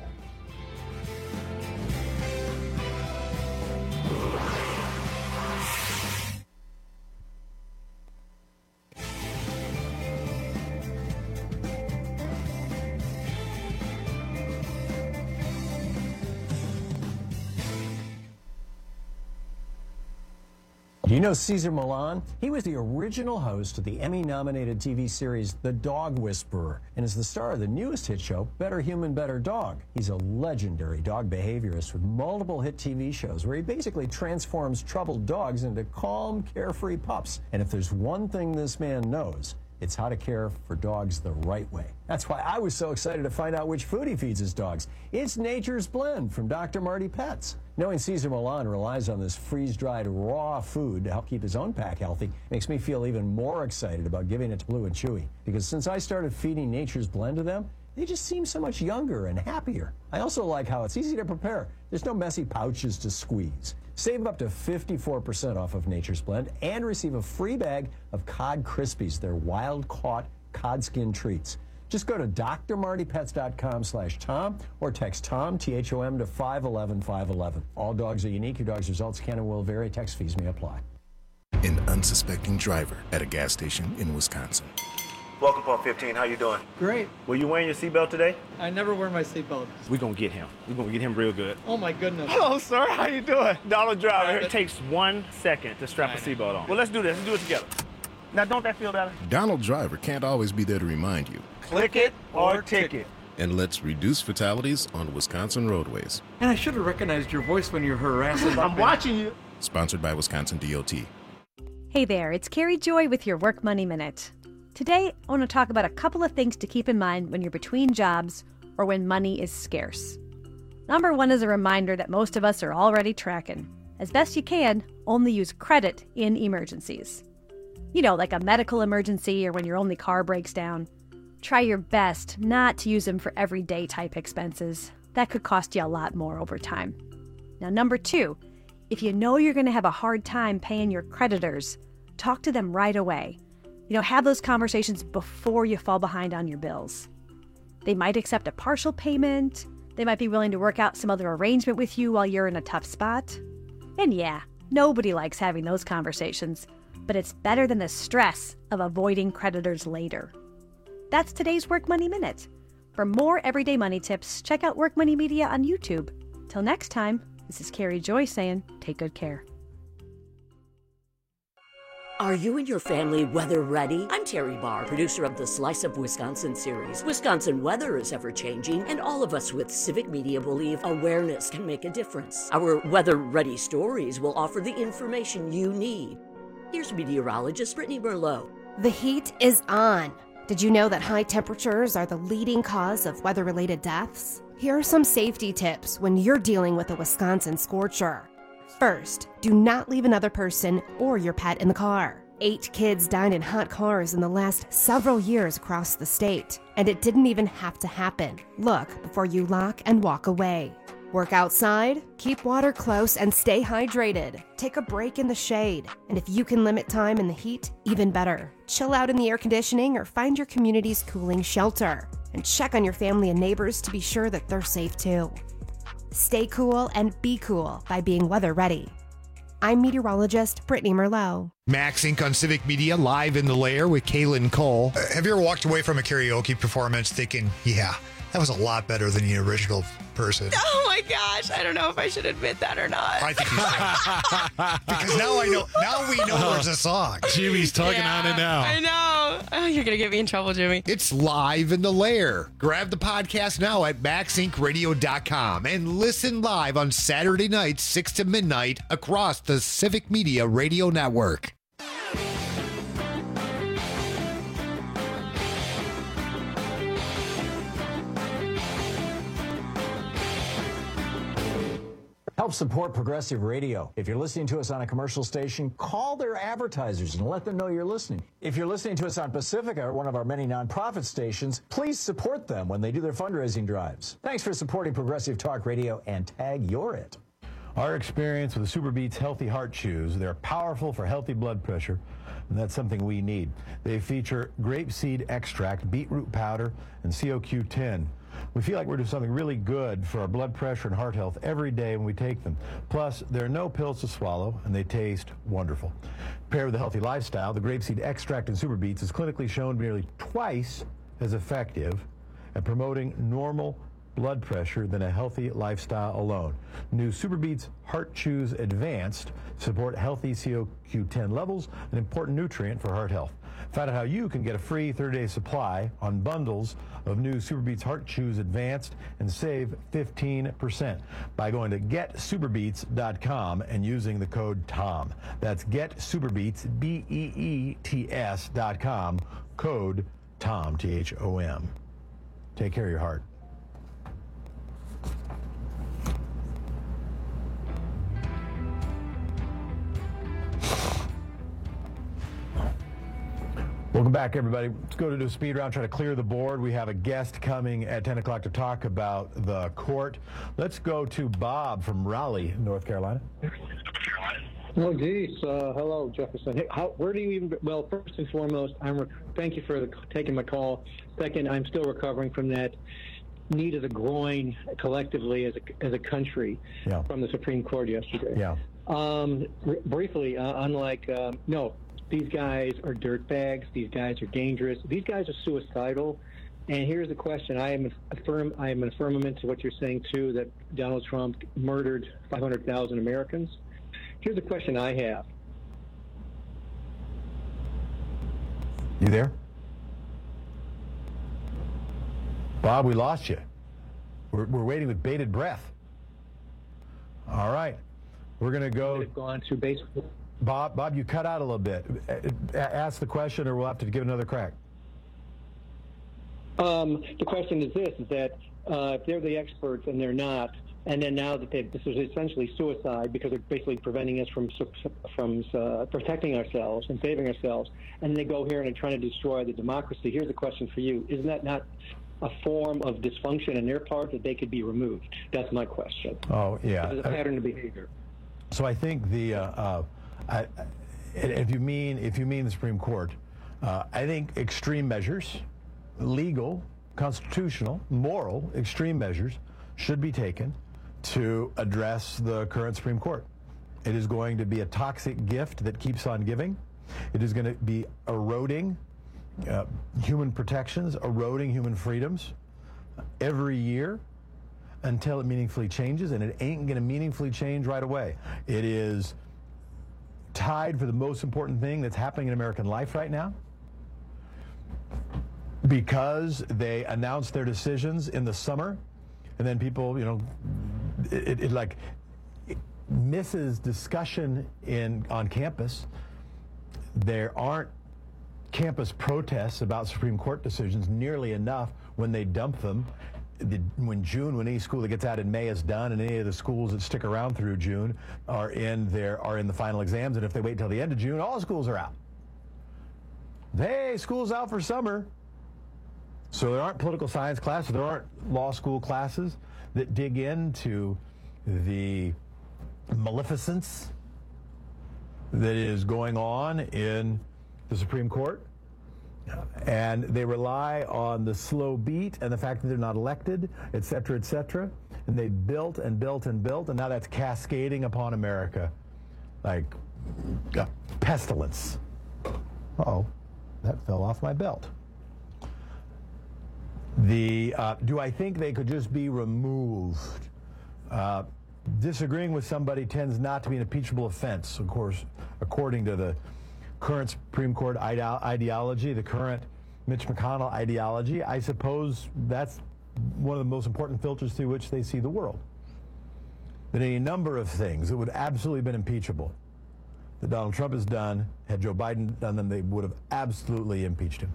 Do you know Cesar Millan? He was the original host of the Emmy-nominated TV series The Dog Whisperer and is the star of the newest hit show, Better Human, Better Dog. He's a legendary dog behaviorist with multiple hit TV shows where he basically transforms troubled dogs into calm, carefree pups. And if there's one thing this man knows, it's how to care for dogs the right way. That's why I was so excited to find out which food he feeds his dogs. It's Nature's Blend from Dr. Marty Pets. Knowing Cesar Millan relies on this freeze-dried raw food to help keep his own pack healthy makes me feel even more excited about giving it to Blue and Chewy. Because since I started feeding Nature's Blend to them, they just seem so much younger and happier. I also like how it's easy to prepare. There's no messy pouches to squeeze. Save up to 54% off of Nature's Blend and receive a free bag of Cod Krispies, their wild-caught cod skin treats. Just go to drmartypets.com/Tom or text Tom, T-H-O-M, to 511-511. All dogs are unique. Your dog's results can and will vary. Text fees may apply. An unsuspecting driver at a gas station in Wisconsin. Welcome, Pump 15. How you doing? Great. Were you wearing your seatbelt today? I never wear my seatbelt. We're going to get him. We're going to get him real good. Oh, my goodness. Hello, sir. How you doing? Donald Driver. It takes 1 second to strap a seatbelt on. Well, let's do this. Let's do it together. Now, don't that feel better? Donald Driver can't always be there to remind you. Click it or ticket. And let's reduce fatalities on Wisconsin roadways. And I should have recognized your voice when you were harassing. I'm watching you. Sponsored by Wisconsin DOT. Hey there, it's Carrie Joy with your Work Money Minute. Today, I want to talk about a couple of things to keep in mind when you're between jobs or when money is scarce. Number one is a reminder that most of us are already tracking. As best you can, only use credit in emergencies. You know, like a medical emergency or when your only car breaks down. Try your best not to use them for everyday type expenses. That could cost you a lot more over time. Now, number two, if you know you're going to have a hard time paying your creditors, talk to them right away. Have those conversations before you fall behind on your bills. They might accept a partial payment. They might be willing to work out some other arrangement with you while you're in a tough spot. And yeah, nobody likes having those conversations, but it's better than the stress of avoiding creditors later. That's today's Work Money Minute. For more everyday money tips, check out Work Money Media on YouTube. Till next time, this is Carrie Joy saying, take good care. Are you and your family weather ready? I'm Terry Barr, producer of the Slice of Wisconsin series. Wisconsin weather is ever-changing, and all of us with Civic Media believe awareness can make a difference. Our weather-ready stories will offer the information you need. Here's meteorologist Brittany Merlot. The heat is on. Did you know that high temperatures are the leading cause of weather-related deaths? Here are some safety tips when you're dealing with a Wisconsin scorcher. First, do not leave another person or your pet in the car. 8 kids died in hot cars in the last several years across the state, and it didn't even have to happen. Look before you lock and walk away. Work outside, keep water close, and stay hydrated. Take a break in the shade, and if you can limit time in the heat, even better. Chill out in the air conditioning or find your community's cooling shelter, and check on your family and neighbors to be sure that they're safe too. Stay cool and be cool by being weather ready. I'm meteorologist Brittany Merlot. Max Inc. on Civic Media, live in the lair with Kaylin Cole. Have you ever walked away from a karaoke performance thinking, yeah, that was a lot better than the original person? Oh my gosh, I don't know if I should admit that or not. I think you should. Because now we know there's a song. Jimmy's tugging on it now. I know. Oh, you're going to get me in trouble, Jimmy. It's live in the lair. Grab the podcast now at maxincradio.com and listen live on Saturday nights, 6 to midnight, across the Civic Media Radio Network. Help support Progressive Radio. If you're listening to us on a commercial station, call their advertisers and let them know you're listening. If you're listening to us on Pacifica, or one of our many nonprofit stations, please support them when they do their fundraising drives. Thanks for supporting Progressive Talk Radio, and tag you're it. Our experience with the SuperBeets Healthy Heart Chews, they're powerful for healthy blood pressure, and that's something we need. They feature grapeseed extract, beetroot powder, and CoQ10. We feel like we're doing something really good for our blood pressure and heart health every day when we take them. Plus, there are no pills to swallow, and they taste wonderful. Paired with a healthy lifestyle, the grapeseed extract in SuperBeets is clinically shown to be nearly twice as effective at promoting normal blood pressure than a healthy lifestyle alone. New SuperBeets Heart Chews Advanced support healthy CoQ10 levels, an important nutrient for heart health. Find out how you can get a free 30-day supply on bundles of new SuperBeets Heart Chews Advanced and save 15% by going to getsuperbeets.com and using the code TOM. That's getsuperbeets, BEETS.com, code TOM, THOM. Take care of your heart. Welcome back, everybody. Let's go to do a speed round, try to clear the board. We have a guest coming at 10 o'clock to talk about the court. Let's go to Bob from Raleigh, North Carolina. Oh, geez. Hello, Jefferson. Hey, where do you even... Well, first and foremost, thank you for taking my call. Second, I'm still recovering from that knee to the groin collectively as a country from the Supreme Court yesterday. Yeah. Briefly, no. These guys are dirtbags. These guys are dangerous. These guys are suicidal. And here's the question. I am an affirmament to what you're saying, too, that Donald Trump murdered 500,000 Americans. Here's the question I have. You there? Bob, we lost you. We're waiting with bated breath. All right. We're going to go... They've gone to basically... Bob, you cut out a little bit. Ask the question, or we'll have to give another crack. The question is this: is that if they're the experts and they're not, and then now that this is essentially suicide because they're basically preventing us from protecting ourselves and saving ourselves, and they go here and they're trying to destroy the democracy. Here's a question for you: isn't that not a form of dysfunction on their part that they could be removed? That's my question. Oh, yeah. There's a pattern of behavior. So I think if you mean the Supreme Court, I think extreme measures, legal, constitutional, moral extreme measures should be taken to address the current Supreme Court. It is going to be a toxic gift that keeps on giving. It is going to be eroding human protections, eroding human freedoms every year until it meaningfully changes, and it ain't going to meaningfully change right away. It is tied for the most important thing that's happening in American life right now, because they announced their decisions in the summer, and then people, it misses discussion on campus. There aren't campus protests about Supreme Court decisions nearly enough when they dump them. When any school that gets out in May is done, and any of the schools that stick around through June are in the final exams, and if they wait till the end of June, all schools are out. Hey, school's out for summer. So there aren't political science classes, there aren't law school classes that dig into the maleficence that is going on in the Supreme Court. And they rely on the slow beat and the fact that they're not elected, et cetera, et cetera. And they built and built and built, and now that's cascading upon America like pestilence. Uh-oh, that fell off my belt. Do I think they could just be removed? Disagreeing with somebody tends not to be an impeachable offense, of course, according to the current Supreme Court ideology, the current Mitch McConnell ideology. I suppose that's one of the most important filters through which they see the world. That any number of things that would absolutely have been impeachable that Donald Trump has done, had Joe Biden done them, they would have absolutely impeached him.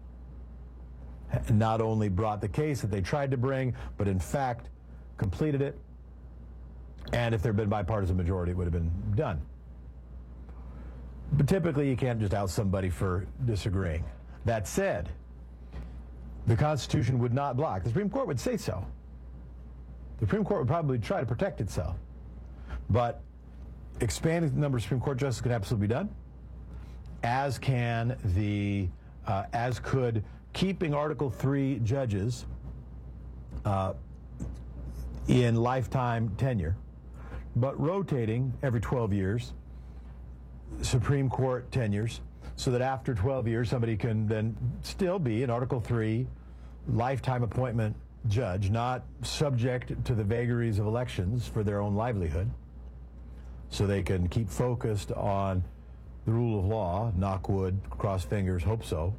And not only brought the case that they tried to bring, but in fact completed it. And if there had been bipartisan majority, it would have been done. But typically, you can't just out somebody for disagreeing. That said, the Constitution would not block. The Supreme Court would say so. The Supreme Court would probably try to protect itself. But expanding the number of Supreme Court justices could absolutely be done, as could keeping Article III judges in lifetime tenure, but rotating every 12 years Supreme Court tenures, so that after 12 years somebody can then still be an Article III lifetime appointment judge, not subject to the vagaries of elections for their own livelihood, so they can keep focused on the rule of law, knock wood, cross fingers, hope so.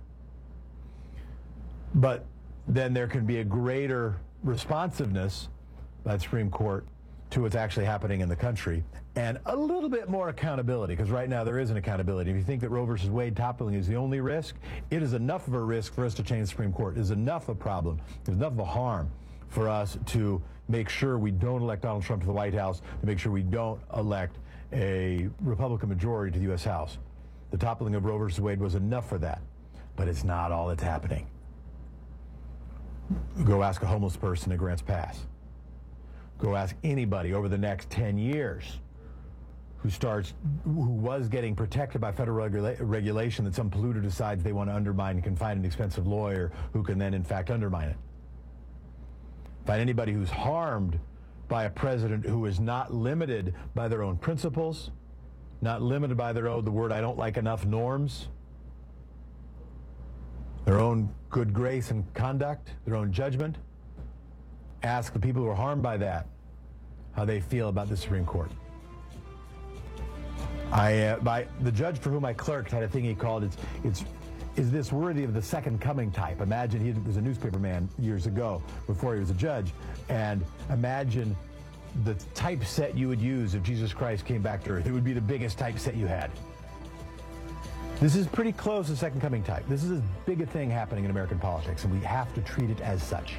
But then there can be a greater responsiveness by the Supreme Court to what's actually happening in the country, and a little bit more accountability, because right now there isn't accountability. If you think that Roe versus Wade toppling is the only risk, it is enough of a risk for us to change the Supreme Court. It is enough of a problem. There's enough of a harm for us to make sure we don't elect Donald Trump to the White House, to make sure we don't elect a Republican majority to the U.S. House. The toppling of Roe versus Wade was enough for that, but it's not all that's happening. Go ask a homeless person at Grants Pass. Go ask anybody over the next 10 years who was getting protected by federal regulation that some polluter decides they want to undermine and can find an expensive lawyer who can then in fact undermine it. Find anybody who's harmed by a president who is not limited by their own principles, not limited by the word I don't like enough norms, their own good grace and conduct, their own judgment. Ask the people who are harmed by that how they feel about the Supreme Court. The judge for whom I clerked had a thing he called is this worthy of the second coming type? Imagine he was a newspaperman years ago before he was a judge, and imagine the typeset you would use if Jesus Christ came back to earth. It would be the biggest typeset you had. This is pretty close to second coming type. This is as big a thing happening in American politics, and we have to treat it as such.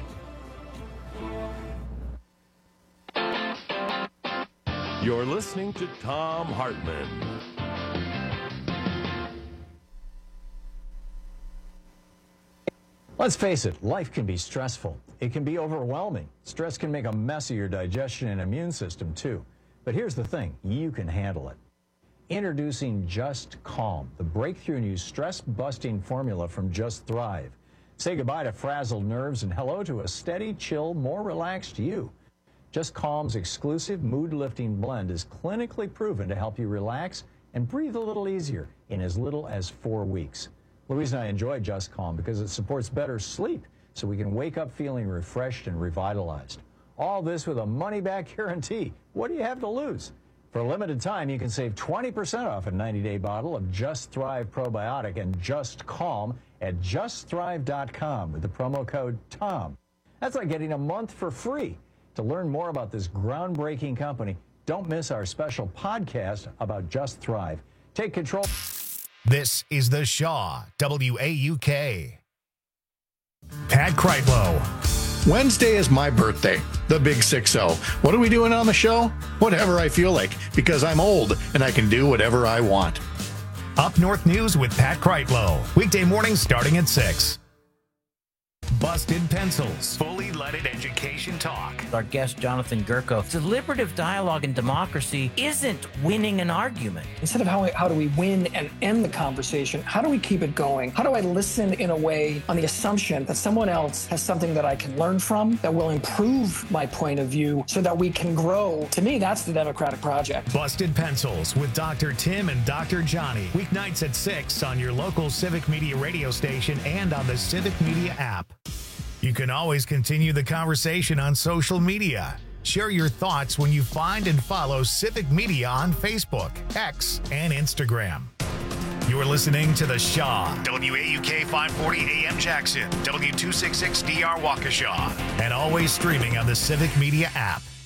You're listening to Thom Hartmann. Let's face it, life can be stressful. It can be overwhelming. Stress can make a mess of your digestion and immune system, too. But here's the thing, you can handle it. Introducing Just Calm, the breakthrough new stress-busting formula from Just Thrive. Say goodbye to frazzled nerves and hello to a steady, chill, more relaxed you. Just Calm's exclusive mood-lifting blend is clinically proven to help you relax and breathe a little easier in as little as 4 weeks. Louise and I enjoy Just Calm because it supports better sleep, so we can wake up feeling refreshed and revitalized. All this with a money-back guarantee. What do you have to lose? For a limited time, you can save 20% off a 90-day bottle of Just Thrive Probiotic and Just Calm at justthrive.com with the promo code TOM. That's like getting a month for free. To learn more about this groundbreaking company, don't miss our special podcast about Just Thrive. Take control. This is The Shaw, WAUK. Pat Kreitlow. Wednesday is my birthday, the big 6-0. What are we doing on the show? Whatever I feel like, because I'm old and I can do whatever I want. Up North News with Pat Kreitlow. Weekday mornings starting at 6. Busted Pencils. Fully leaded education talk. Our guest, Jonathan Gurko. Deliberative dialogue in democracy isn't winning an argument. Instead of how do we win and end the conversation, how do we keep it going? How do I listen in a way on the assumption that someone else has something that I can learn from, that will improve my point of view so that we can grow? To me, that's the democratic project. Busted Pencils with Dr. Tim and Dr. Johnny. Weeknights at 6 on your local Civic Media radio station and on the Civic Media app. You can always continue the conversation on social media. Share your thoughts when you find and follow Civic Media on Facebook, X, and Instagram. You're listening to The Shaw, WAUK 540 AM Jackson, W266DR Waukesha, and always streaming on the Civic Media app.